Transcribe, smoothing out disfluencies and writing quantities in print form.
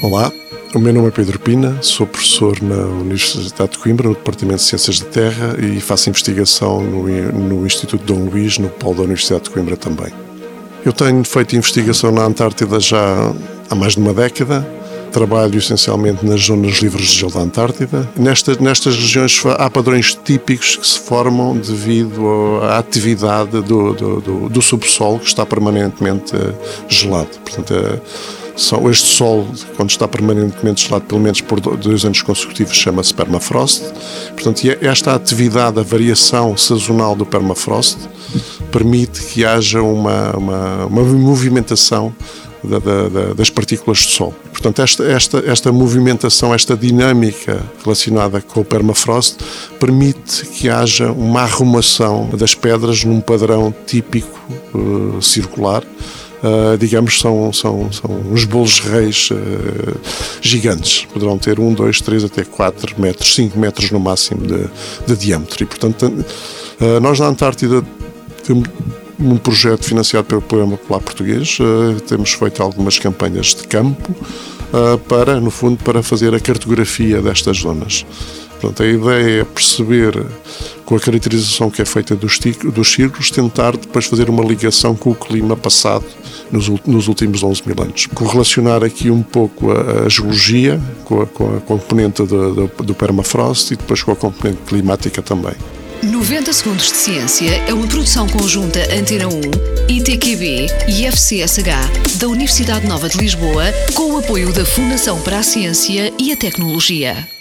Olá, o meu nome é Pedro Pina, sou professor na Universidade de Coimbra, no Departamento de Ciências da Terra e faço investigação no Instituto Dom Luís, no polo da Universidade de Coimbra também. Eu tenho feito investigação na Antártida já há mais de uma década. Trabalho essencialmente nas zonas livres de gelo da Antártida. Nestas regiões há padrões típicos que se formam devido à atividade do subsolo, que está permanentemente gelado. Portanto, este sol, quando está permanentemente gelado, pelo menos por 2 anos consecutivos, chama-se permafrost. Portanto, esta atividade, a variação sazonal do permafrost, permite que haja uma movimentação das partículas de sol. Portanto, esta movimentação, esta dinâmica relacionada com o permafrost permite que haja uma arrumação das pedras num padrão típico circular. Digamos, são os bolos reis gigantes. Poderão ter 1, 2, 3, até 4 metros, 5 metros no máximo de diâmetro. E, portanto, nós na Antártida temos um projeto financiado pelo Programa Polar Português. Temos feito algumas campanhas de campo para fazer a cartografia destas zonas. Portanto, a ideia é perceber, com a caracterização que é feita dos círculos, tentar depois fazer uma ligação com o clima passado nos últimos 11 mil anos. Correlacionar aqui um pouco a geologia com a componente do permafrost e depois com a componente climática também. 90 Segundos de Ciência é uma produção conjunta Antena 1, ITQB e FCSH da Universidade Nova de Lisboa, com o apoio da Fundação para a Ciência e a Tecnologia.